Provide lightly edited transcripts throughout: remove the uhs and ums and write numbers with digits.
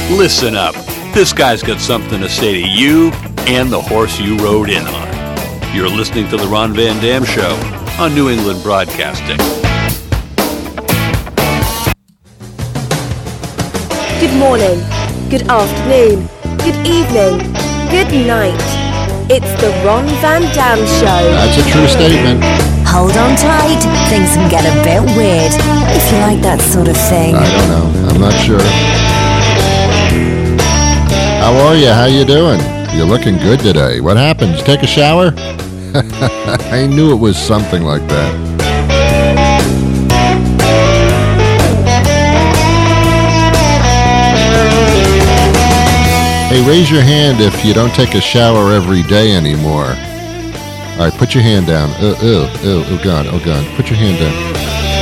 Listen up. This guy's got something to say to you and the horse you rode in on. You're listening to The Ron Van Dam Show on New England Broadcasting. Good morning, good afternoon, good evening, good night. It's The Ron Van Dam Show. That's a true statement. Hold on tight, things can get a bit weird, if you like that sort of thing. I don't know, I'm not sure. How are you? How you doing? You're looking good today. What happened? Did you take a shower? I knew it was something like that. Hey, raise your hand if you don't take a shower every day anymore. All right, put your hand down. Oh, God. Put your hand down.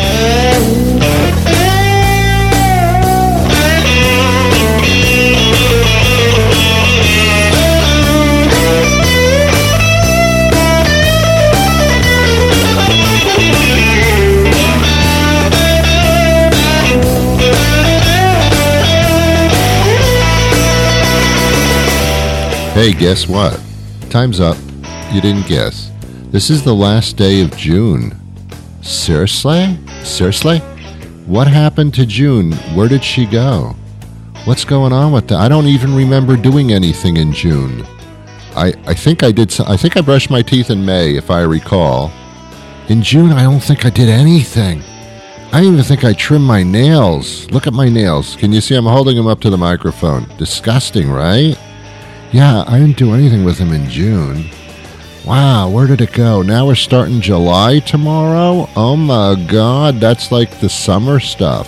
Hey, guess what? Time's up. You didn't guess. This is the last day of June. Seriously? Seriously? What happened to June? Where did she go? What's going on with that? I don't even remember doing anything in June. I think I did. I think I brushed my teeth in May, if I recall. In June, I don't think I did anything. I don't even think I trimmed my nails. Look at my nails. Can you see? I'm holding them up to the microphone. Disgusting, right? Yeah, I didn't do anything with them in June. Wow, where did it go? Now we're starting July tomorrow? Oh my God, that's like the summer stuff.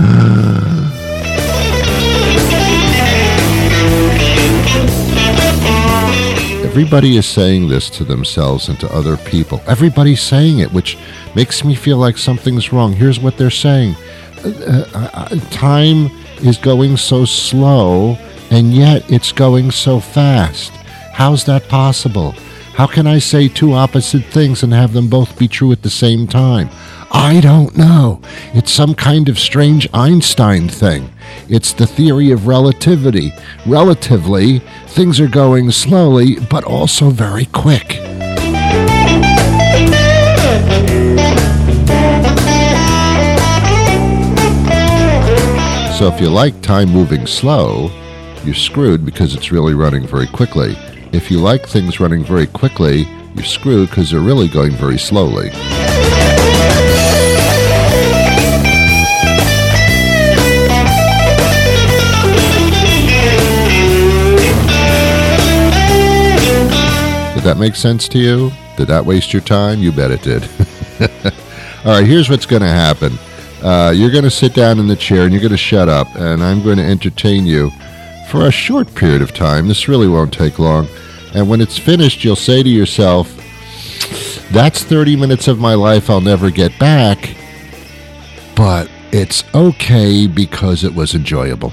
Everybody is saying this to themselves and to other people. Everybody's saying it, which makes me feel like something's wrong. Here's what they're saying. Time is going so slow, and yet it's going so fast. How's that possible? How can I say two opposite things and have them both be true at the same time? I don't know. It's some kind of strange Einstein thing. It's the theory of relativity. Relatively, things are going slowly, but also very quick. So if you like time moving slow, you're screwed because it's really running very quickly. If you like things running very quickly, you're screwed because they're really going very slowly. Did that make sense to you? Did that waste your time? You bet it did. All right, here's what's going to happen. You're going to sit down in the chair and you're going to shut up, and I'm going to entertain you for a short period of time. This really won't take long. And when it's finished, you'll say to yourself, that's 30 minutes of my life I'll never get back, but it's okay because it was enjoyable.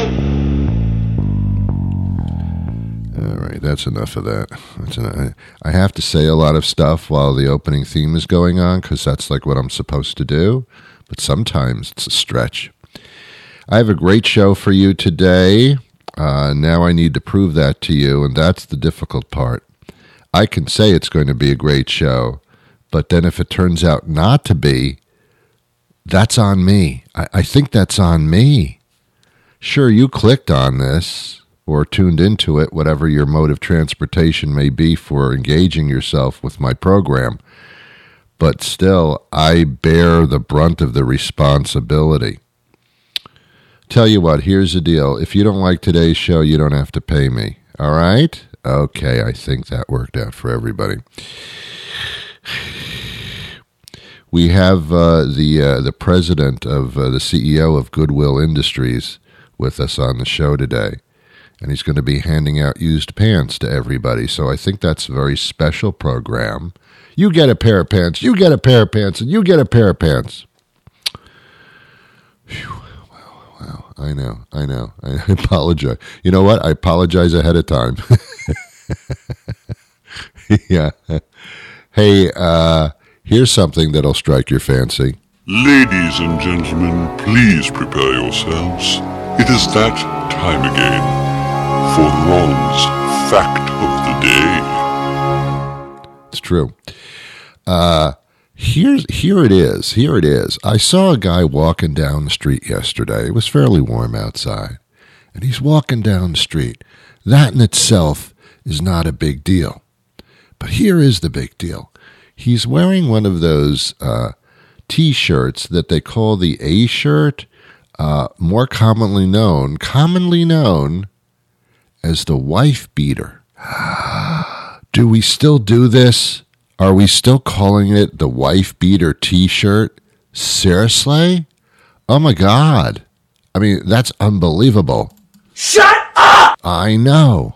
All right, that's enough of that. I have to say a lot of stuff while the opening theme is going on because that's like what I'm supposed to do, but sometimes it's a stretch. I have a great show for you today. Now I need to prove that to you, and that's the difficult part. I can say it's going to be a great show, but then if it turns out not to be, that's on me. I think that's on me. Sure, you clicked on this or tuned into it, whatever your mode of transportation may be for engaging yourself with my program, but still, I bear the brunt of the responsibility. Tell you what, here's the deal. If you don't like today's show, you don't have to pay me. All right? Okay, I think that worked out for everybody. We have the president of the CEO of Goodwill Industries with us on the show today, and he's going to be handing out used pants to everybody. So I think that's a very special program. You get a pair of pants, you get a pair of pants, and you get a pair of pants. Phew. Wow, I know. I apologize. You know what? I apologize ahead of time. Yeah. Hey, here's something that'll strike your fancy. Ladies and gentlemen, please prepare yourselves. It is that time again for Ron's Fact of the Day. It's true. Here it is. I saw a guy walking down the street yesterday. It was fairly warm outside. And he's walking down the street. That in itself is not a big deal. But here is the big deal. He's wearing one of those T-shirts that they call the A shirt, more commonly known as the wife beater. Do we still do this? Are we still calling it the wife beater T-shirt? Seriously? Oh my God. I mean, that's unbelievable. Shut up! I know.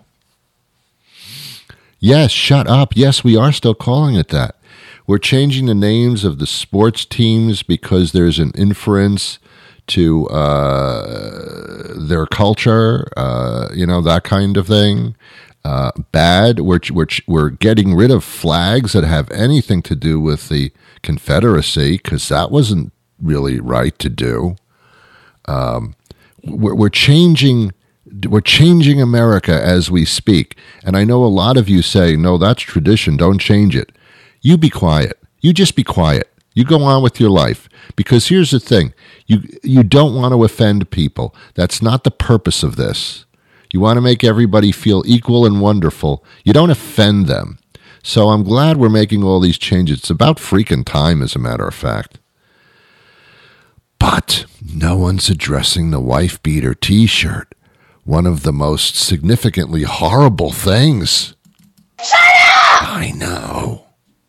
Yes, shut up. Yes, we are still calling it that. We're changing the names of the sports teams because there's an inference to their culture, that kind of thing. Bad. We're getting rid of flags that have anything to do with the Confederacy because that wasn't really right to do. We're changing America as we speak, and I know a lot of you say, "No, that's tradition. Don't change it." You be quiet. You just be quiet. You go on with your life because here's the thing: you don't want to offend people. That's not the purpose of this. You want to make everybody feel equal and wonderful. You don't offend them. So I'm glad we're making all these changes. It's about freaking time, as a matter of fact. But no one's addressing the wife beater T-shirt. One of the most significantly horrible things. Shut up! I know.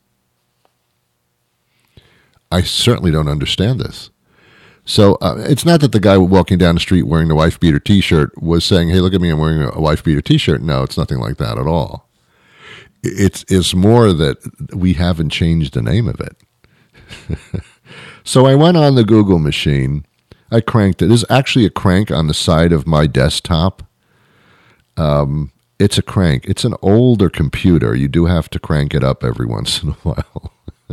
I certainly don't understand this. So it's not that the guy walking down the street wearing the wife beater T-shirt was saying, "Hey, look at me, I'm wearing a wife beater T-shirt." No, it's nothing like that at all. It's more that we haven't changed the name of it. So I went on the Google machine. I cranked it. There's actually a crank on the side of my desktop. It's a crank. It's an older computer. You do have to crank it up every once in a while.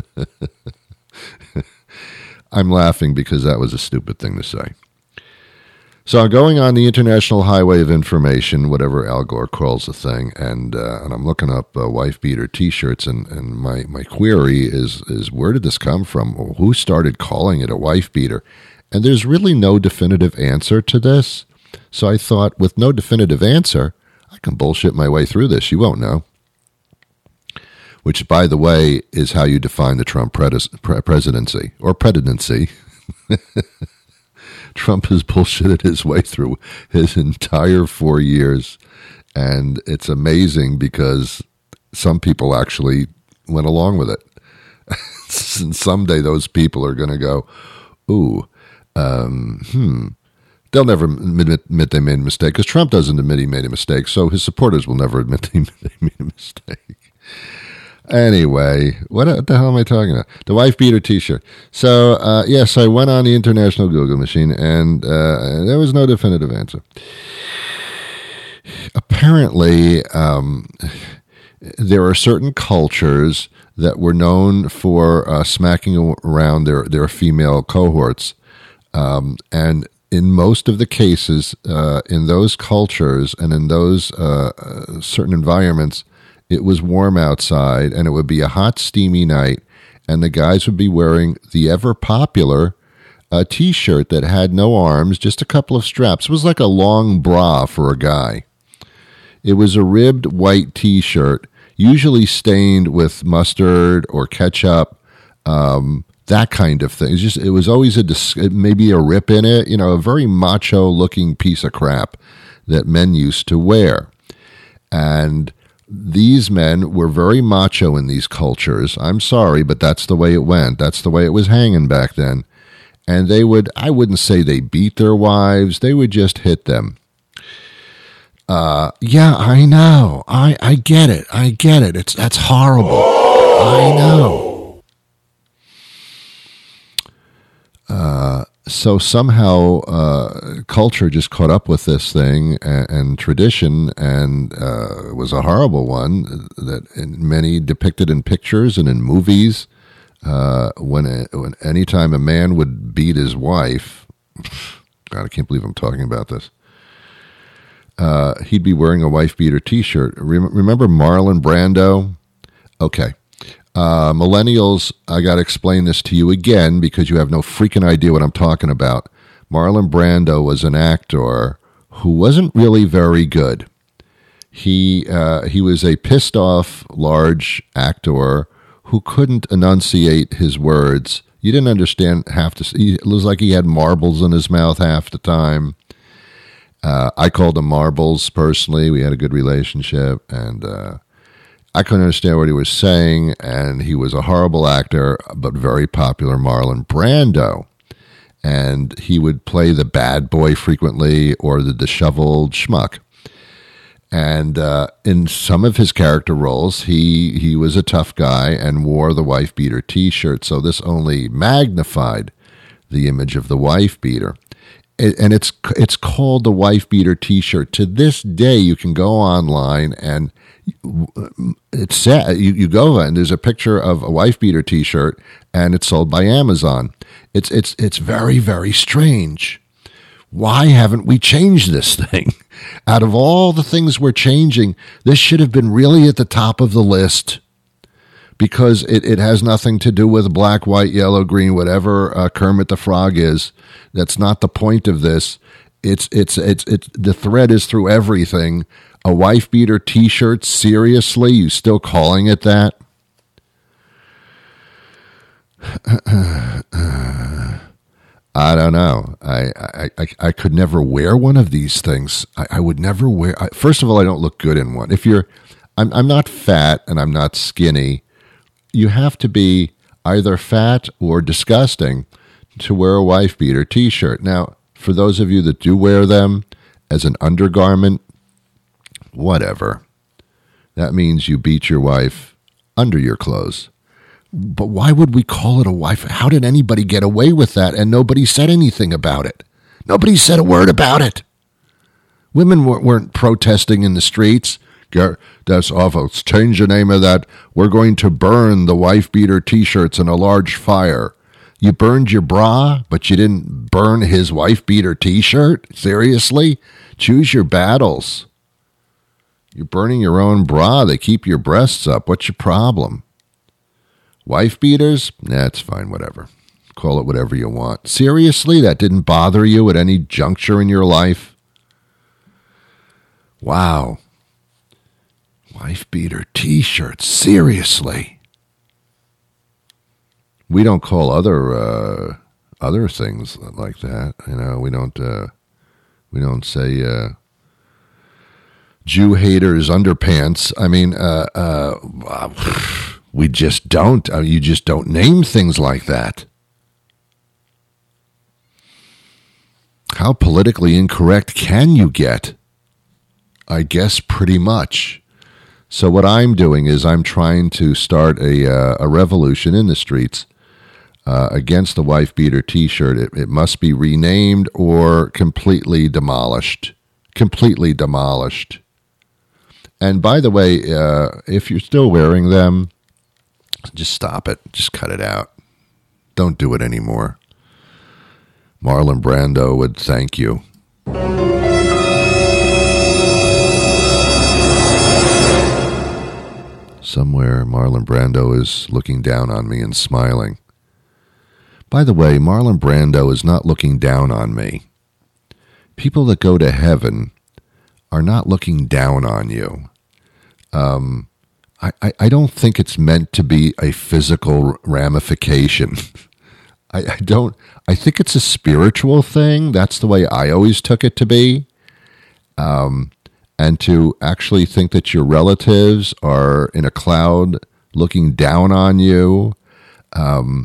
I'm laughing because that was a stupid thing to say. So I'm going on the International Highway of Information, whatever Al Gore calls the thing, and I'm looking up wife beater T-shirts, and my query is where did this come from? Who started calling it a wife beater? And there's really no definitive answer to this. So I thought, with no definitive answer, I can bullshit my way through this. You won't know. Which, by the way, is how you define the Trump presidency, or presidency. Trump has bullshitted his way through his entire 4 years, and it's amazing because some people actually went along with it. And someday those people are going to go, ooh, They'll never admit they made a mistake because Trump doesn't admit he made a mistake, so his supporters will never admit they made a mistake. Anyway, what the hell am I talking about? The wife beater T-shirt. So, yes, I went on the International Google machine, and there was no definitive answer. Apparently, there are certain cultures that were known for smacking around their female cohorts, and in most of the cases, in those cultures and in those certain environments, it was warm outside, and it would be a hot, steamy night, and the guys would be wearing the ever-popular T-shirt that had no arms, just a couple of straps. It was like a long bra for a guy. It was a ribbed white T-shirt, usually stained with mustard or ketchup, that kind of thing. It was always maybe a rip in it, a very macho-looking piece of crap that men used to wear. And these men were very macho in these cultures. I'm sorry, but that's the way it went. That's the way it was hanging back then. And I wouldn't say they beat their wives. They would just hit them. Yeah, I know. I get it. That's horrible. I know. So somehow culture just caught up with this thing and tradition, and it was a horrible one that many depicted in pictures and in movies. When anytime a man would beat his wife, God, I can't believe I'm talking about this. he'd be wearing a wife-beater T-shirt. Remember Marlon Brando? Okay. Millennials, I got to explain this to you again because you have no freaking idea what I'm talking about. Marlon Brando was an actor who wasn't really very good. He was a pissed-off, large actor who couldn't enunciate his words. You didn't understand it was like he had marbles in his mouth half the time. I called him Marbles personally. We had a good relationship, and I couldn't understand what he was saying, and he was a horrible actor, but very popular Marlon Brando. And he would play the bad boy frequently or the disheveled schmuck. And in some of his character roles, he was a tough guy and wore the wife-beater T-shirt, so this only magnified the image of the wife-beater. And it's called the wife-beater T-shirt. To this day, you can go online and it's sad. You go and there's a picture of a wife-beater T-shirt, and it's sold by Amazon. It's very, very strange. Why haven't we changed this thing? Out of all the things we're changing, this should have been really at the top of the list because it has nothing to do with black, white, yellow, green, whatever Kermit the Frog is. That's not the point of this. It's the thread is through everything. A wife-beater T-shirt, seriously? You still calling it that? I don't know. I could never wear one of these things. I would never wear. First of all, I don't look good in one. I'm not fat and I'm not skinny. You have to be either fat or disgusting to wear a wife-beater T-shirt. Now, for those of you that do wear them as an undergarment, whatever. That means you beat your wife under your clothes. But why would we call it a wife? How did anybody get away with that and nobody said anything about it? Nobody said a word about it. Women weren't protesting in the streets. That's awful. Let's change the name of that. We're going to burn the wife-beater T-shirts in a large fire. You burned your bra, but you didn't burn his wife-beater T-shirt? Seriously? Choose your battles. You're burning your own bra. They keep your breasts up. What's your problem? Wife beaters? Nah, it's fine, whatever. Call it whatever you want. Seriously? That didn't bother you at any juncture in your life? Wow. Wife beater T-shirts. Seriously? We don't call other things like that. You know, we don't say Jew haters underpants. I mean, we just don't. You just don't name things like that. How politically incorrect can you get? I guess pretty much. So what I'm doing is I'm trying to start a revolution in the streets against the wife-beater T-shirt. It must be renamed or completely demolished. Completely demolished. And by the way, if you're still wearing them, just stop it. Just cut it out. Don't do it anymore. Marlon Brando would thank you. Somewhere Marlon Brando is looking down on me and smiling. By the way, Marlon Brando is not looking down on me. People that go to heaven are not looking down on you. I don't think it's meant to be a physical ramification. I think it's a spiritual thing. That's the way I always took it to be. And to actually think that your relatives are in a cloud looking down on you, I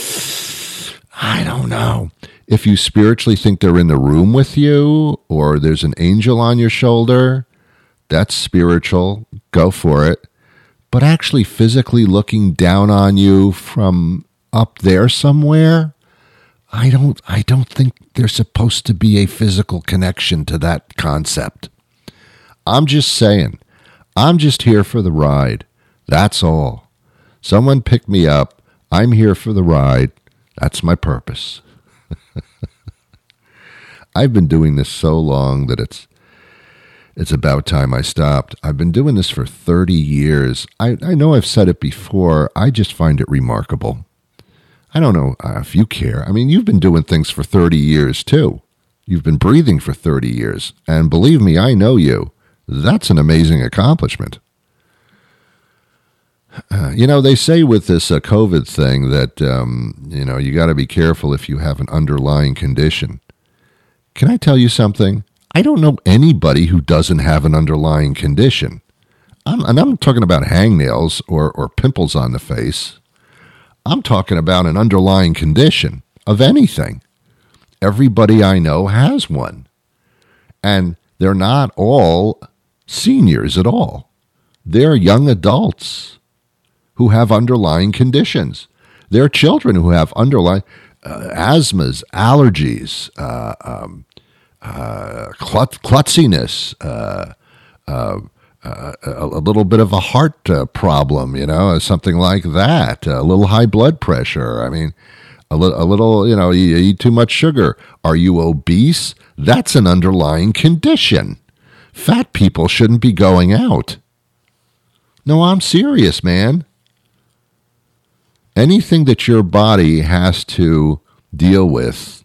don't know. If you spiritually think they're in the room with you or there's an angel on your shoulder, that's spiritual. Go for it. But actually physically looking down on you from up there somewhere, I don't think there's supposed to be a physical connection to that concept. I'm just saying. I'm just here for the ride. That's all. Someone pick me up. I'm here for the ride. That's my purpose. I've been doing this so long that It's about time I stopped. I've been doing this for 30 years. I know I've said it before. I just find it remarkable. I don't know if you care. I mean, you've been doing things for 30 years, too. You've been breathing for 30 years. And believe me, I know you. That's an amazing accomplishment. They say with this COVID thing that, you got to be careful if you have an underlying condition. Can I tell you something? I don't know anybody who doesn't have an underlying condition. I'm talking about hangnails or pimples on the face. I'm talking about an underlying condition of anything. Everybody I know has one. And they're not all seniors at all. They're young adults who have underlying conditions. They're children who have underlying asthmas, allergies, klutziness, a little bit of a heart problem, something like that, a little high blood pressure. I mean, a little, you eat too much sugar. Are you obese? That's an underlying condition. Fat people shouldn't be going out. No, I'm serious, man. Anything that your body has to deal with,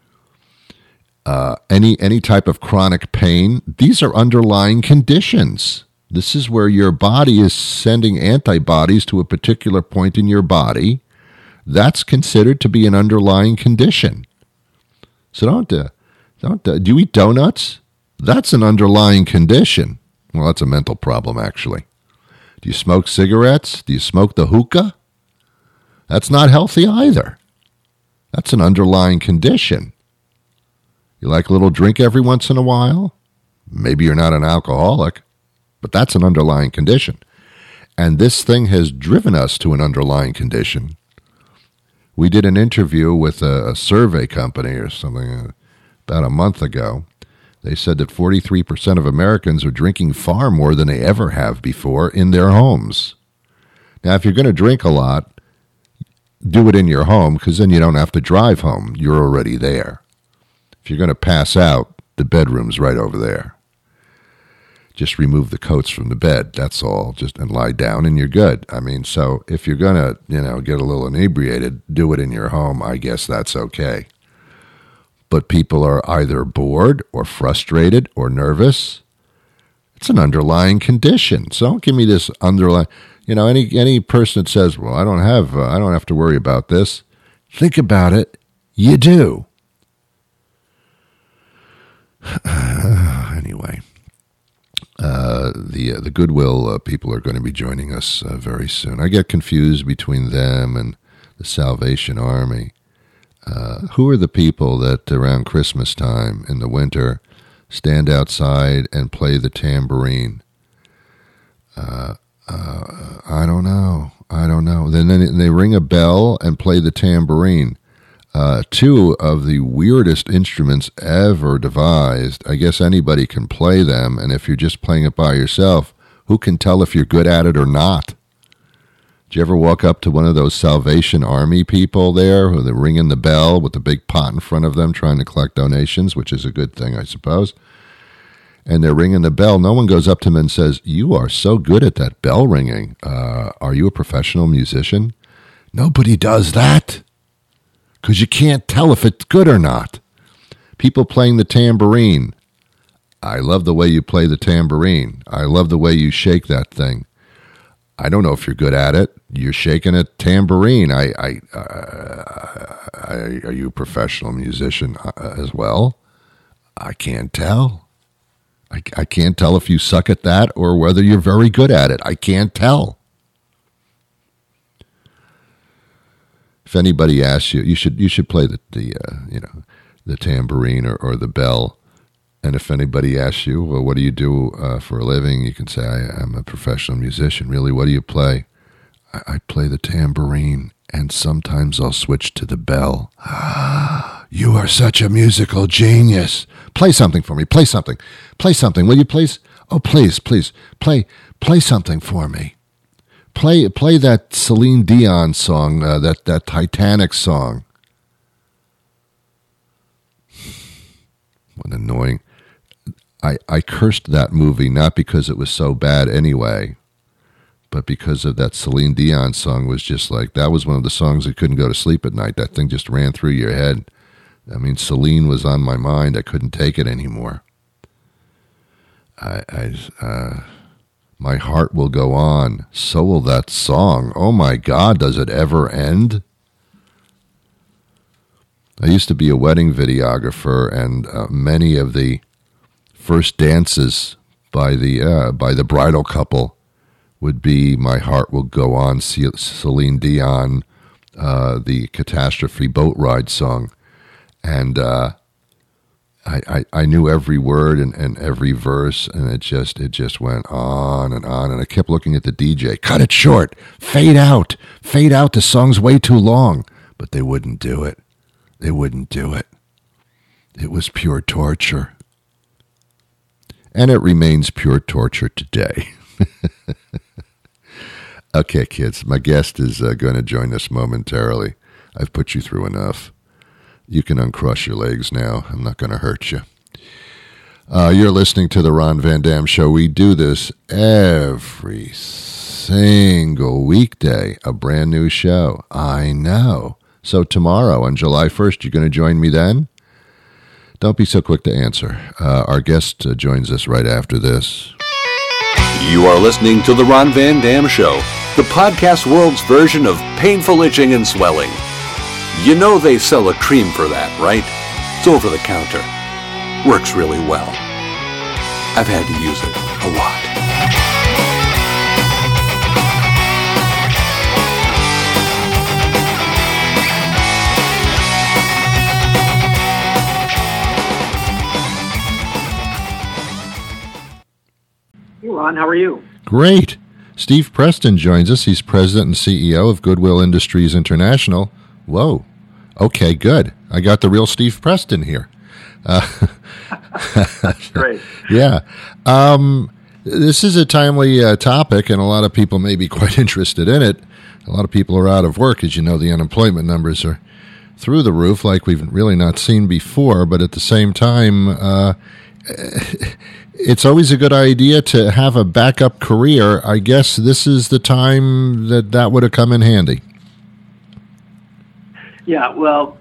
any type of chronic pain, these are underlying conditions. This is where your body is sending antibodies to a particular point in your body. That's considered to be an underlying condition. So do you eat donuts? That's an underlying condition. Well, that's a mental problem, actually. Do you smoke cigarettes? Do you smoke the hookah? That's not healthy either. That's an underlying condition. You like a little drink every once in a while? Maybe you're not an alcoholic, but that's an underlying condition. And this thing has driven us to an underlying condition. We did an interview with a survey company or something about a month ago. They said that 43% of Americans are drinking far more than they ever have before in their homes. Now, if you're going to drink a lot, do it in your home, because then you don't have to drive home. You're already there. If you're going to pass out, the bedroom's right over there. Just remove the coats from the bed, that's all, and lie down and you're good. I mean, so if you're going to, get a little inebriated, do it in your home. I guess that's okay. But people are either bored or frustrated or nervous. It's an underlying condition. So don't give me this underlying, any person that says, well, I don't have to worry about this. Think about it. You do. Anyway, the Goodwill people are going to be joining us very soon. I get confused between them and the Salvation Army. Who are the people that around Christmas time in the winter stand outside and play the tambourine? I don't know. Then they ring a bell and play the tambourine. Two of the weirdest instruments ever devised. I guess anybody can play them, and if you're just playing it by yourself, who can tell if you're good at it or not? Did you ever walk up to one of those Salvation Army people there who they're ringing the bell with the big pot in front of them trying to collect donations, which is a good thing, I suppose? And they're ringing the bell. No one goes up to them and says, you are so good at that bell ringing. Are you a professional musician? Nobody does that, because you can't tell if it's good or not. People playing the tambourine. I love the way you play the tambourine. I love the way you shake that thing. I don't know if you're good at it. You're shaking a tambourine. Are you a professional musician as well? I can't tell. I can't tell if you suck at that or whether you're very good at it. I can't tell. If anybody asks you, you should play the tambourine or the bell. And if anybody asks you, well, what do you do for a living? You can say, I'm a professional musician. Really, what do you play? I play the tambourine, and sometimes I'll switch to the bell. You are such a musical genius. Play something for me. Play something. Play something. Will you please? Oh, please. Play something for me. Play that Celine Dion song, that Titanic song. What annoying. I cursed that movie not because it was so bad anyway, but because of that Celine Dion song. Was just like, that was one of the songs that couldn't go to sleep at night. That thing just ran through your head. I mean, Celine was on my mind. I couldn't take it anymore. My heart will go on. So will that song. Oh my God, does it ever end? I used to be a wedding videographer, and many of the first dances by the bridal couple would be "My Heart Will Go On," Celine Dion, the Catastrophe boat ride song, and I knew every word and every verse, and it just went on, and I kept looking at the DJ. Cut it short, fade out. The song's way too long, but they wouldn't do it. They wouldn't do it. It was pure torture. And it remains pure torture today. Okay, kids, my guest is going to join us momentarily. I've put you through enough. You can uncross your legs now. I'm not going to hurt you. You're listening to The Ron Van Dam Show. We do this every single weekday, a brand new show. I know. So tomorrow, on July 1st, you're going to join me then? Don't be so quick to answer. Our guest joins us right after this. You are listening to The Ron Van Dam Show, the podcast world's version of painful itching and swelling. You know they sell a cream for that, right? It's over the counter. Works really well. I've had to use it a lot. Hey, Ron, how are you? Great. Steve Preston joins us. He's president and CEO of Goodwill Industries International. Whoa. Okay, good. I got the real Steve Preston here. Great. Yeah. This is a timely topic, and a lot of people may be quite interested in it. A lot of people are out of work. As you know, the unemployment numbers are through the roof like we've really not seen before, but at the same time, it's always a good idea to have a backup career. I guess this is the time that would have come in handy. Yeah, well,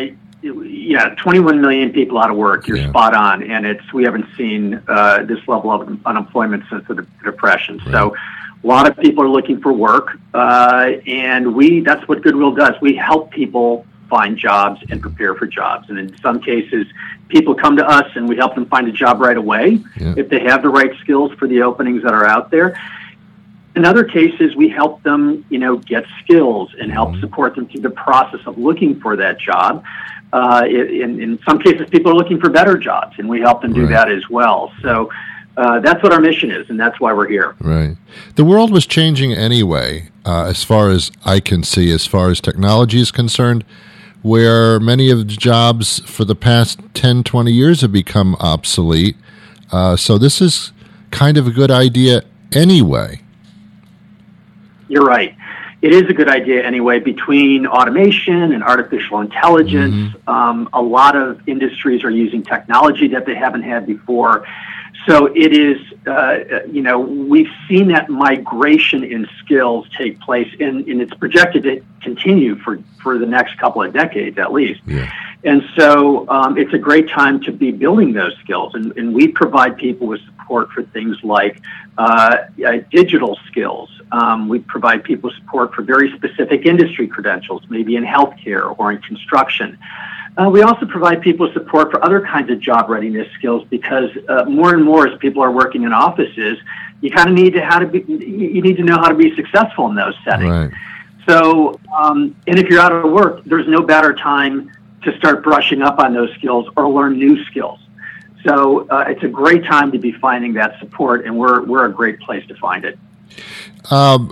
21 million people out of work. You're spot on, and we haven't seen this level of unemployment since the Depression. Right. So a lot of people are looking for work, and that's what Goodwill does. We help people find jobs and prepare for jobs. And in some cases, people come to us and we help them find a job right away if they have the right skills for the openings that are out there. In other cases, we help them, get skills and help support them through the process of looking for that job. In some cases, people are looking for better jobs, and we help them do that as well. So that's what our mission is, and that's why we're here. Right. The world was changing anyway, as far as I can see, as far as technology is concerned, where many of the jobs for the past 10, 20 years have become obsolete. So this is kind of a good idea anyway. You're right. It is a good idea anyway. Between automation and artificial intelligence, a lot of industries are using technology that they haven't had before. So it is, we've seen that migration in skills take place, and it's projected to continue for the next couple of decades at least. Yeah. And so it's a great time to be building those skills. And we provide people with support for things like digital skills. We provide people support for very specific industry credentials, maybe in healthcare or in construction. We also provide people support for other kinds of job readiness skills because more and more as people are working in offices, you kind of need to know how to be successful in those settings. Right. So, and if you're out of work, there's no better time to start brushing up on those skills or learn new skills. So it's a great time to be finding that support, and we're a great place to find it. How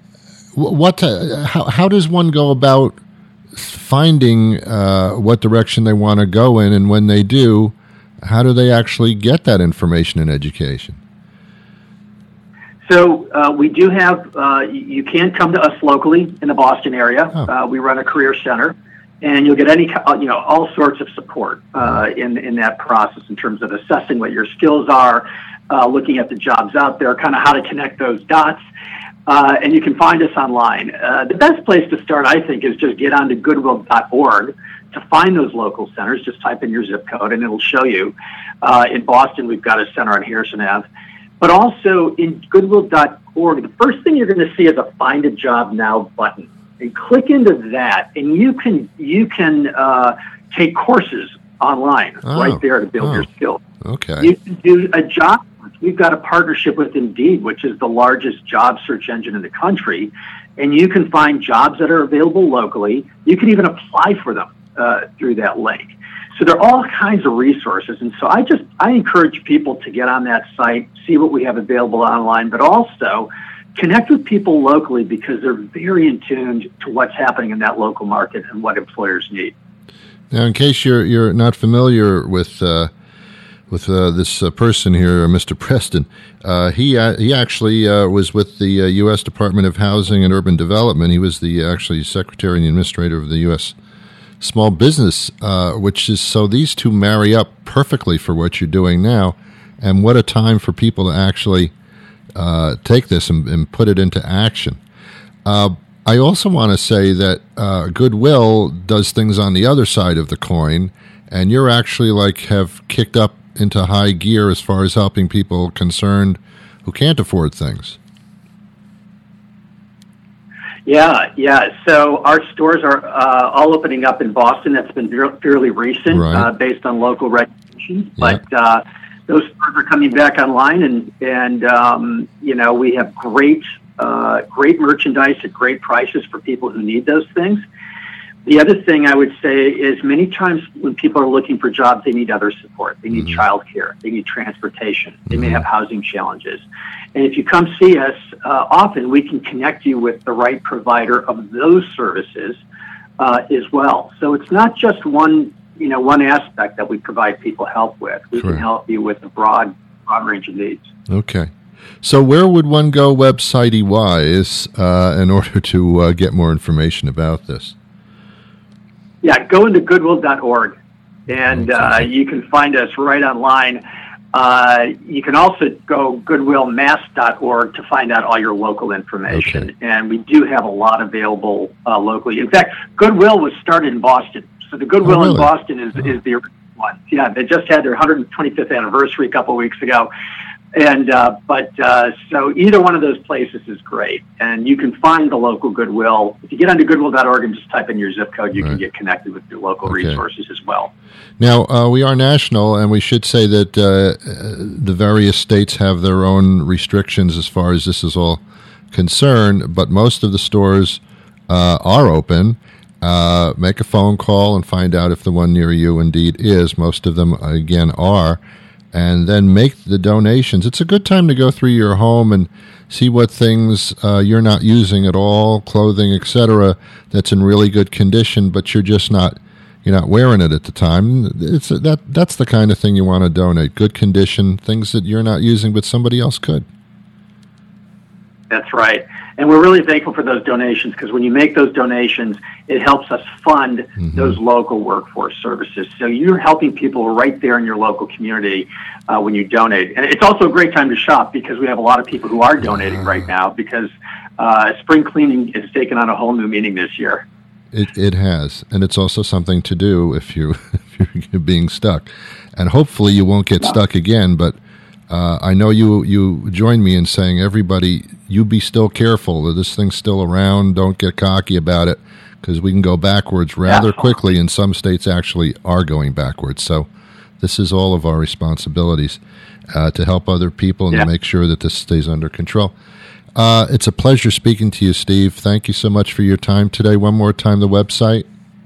does one go about finding what direction they want to go in, and when they do, how do they actually get that information in education? So we do have, you can come to us locally in the Boston area. We run a career center, and you'll get all sorts of support in that process in terms of assessing what your skills are, looking at the jobs out there, kind of how to connect those dots. And you can find us online. The best place to start, I think, is just get onto goodwill.org to find those local centers. Just type in your zip code and it'll show you. In Boston, we've got a center on Harrison Ave. But also in goodwill.org, the first thing you're going to see is a Find a Job Now button. And click into that, and you can take courses online right there to build your skills. Okay. You can do a job. We've got a partnership with Indeed, which is the largest job search engine in the country, and you can find jobs that are available locally. You can even apply for them through that link. So there are all kinds of resources, and so I encourage people to get on that site, see what we have available online, but also connect with people locally because they're very in tune to what's happening in that local market and what employers need. Now, in case you're not familiar with this person here, Mr. Preston, he actually was with the U.S. Department of Housing and Urban Development. He was the actually Secretary and Administrator of the U.S. Small Business, which is so these two marry up perfectly for what you're doing now. And what a time for people to actually take this and put it into action. I also want to say that Goodwill does things on the other side of the coin, and you're actually have kicked up into high gear as far as helping people concerned who can't afford things. Yeah. So our stores are all opening up in Boston. That's been fairly recent, right. Based on local regulations. But those stores are coming back online, and we have great merchandise at great prices for people who need those things. The other thing I would say is many times when people are looking for jobs, they need other support. They need childcare. They need transportation. They may have housing challenges. And if you come see us, often we can connect you with the right provider of those services as well. So it's not just one aspect that we provide people help with. We can help you with a broad range of needs. Okay. So where would one go website-wise in order to get more information about this? Yeah, go into goodwill.org, and you can find us right online. You can also go goodwillmass.org to find out all your local information. Okay. And we do have a lot available locally. In fact, Goodwill was started in Boston. So the Goodwill in Boston is the original one. Yeah, they just had their 125th anniversary a couple of weeks ago. And so either one of those places is great, and you can find the local Goodwill. If you get onto goodwill.org and just type in your zip code, you can get connected with your local resources as well. Now, we are national, and we should say that the various states have their own restrictions as far as this is all concerned, but most of the stores are open. Make a phone call and find out if the one near you indeed is. Most of them, again, are. And then make the donations. It's a good time to go through your home and see what things you're not using at all, clothing, etc., that's in really good condition, but you're not wearing it at the time. That's the kind of thing you want to donate. Good condition, things that you're not using, but somebody else could. That's right. And we're really thankful for those donations, because when you make those donations, it helps us fund those local workforce services. So you're helping people right there in your local community when you donate. And it's also a great time to shop, because we have a lot of people who are donating right now, because spring cleaning has taken on a whole new meaning this year. It has. And it's also something to do if you're being stuck. And hopefully you won't get stuck again, but I know you join me in saying, everybody, you be still careful that this thing's still around. Don't get cocky about it, because we can go backwards rather quickly, and some states actually are going backwards. So this is all of our responsibilities to help other people and to make sure that this stays under control. It's a pleasure speaking to you, Steve. Thank you so much for your time today. One more time, the website.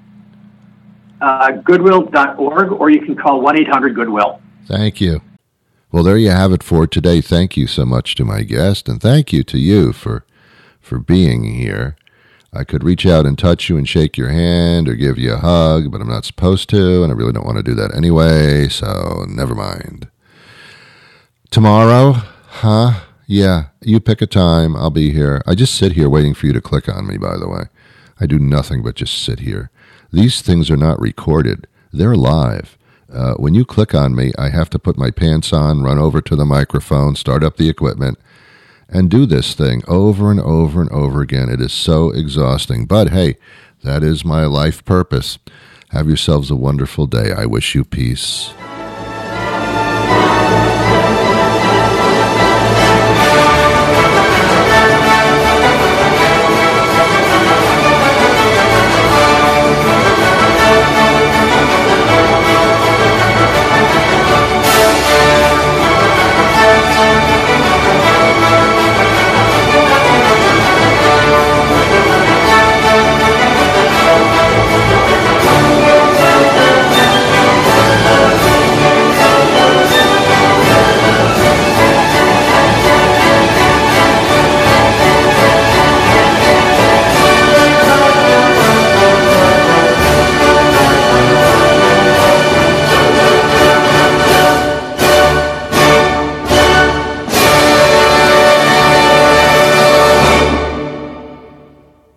Goodwill.org, or you can call 1-800-GOODWILL. Thank you. Well, there you have it for today. Thank you so much to my guest, and thank you to you for being here. I could reach out and touch you and shake your hand or give you a hug, but I'm not supposed to, and I really don't want to do that anyway, so never mind. Tomorrow? Yeah, you pick a time. I'll be here. I just sit here waiting for you to click on me, by the way. I do nothing but just sit here. These things are not recorded. They're live. When you click on me, I have to put my pants on, run over to the microphone, start up the equipment, and do this thing over and over and over again. It is so exhausting. But hey, that is my life purpose. Have yourselves a wonderful day. I wish you peace.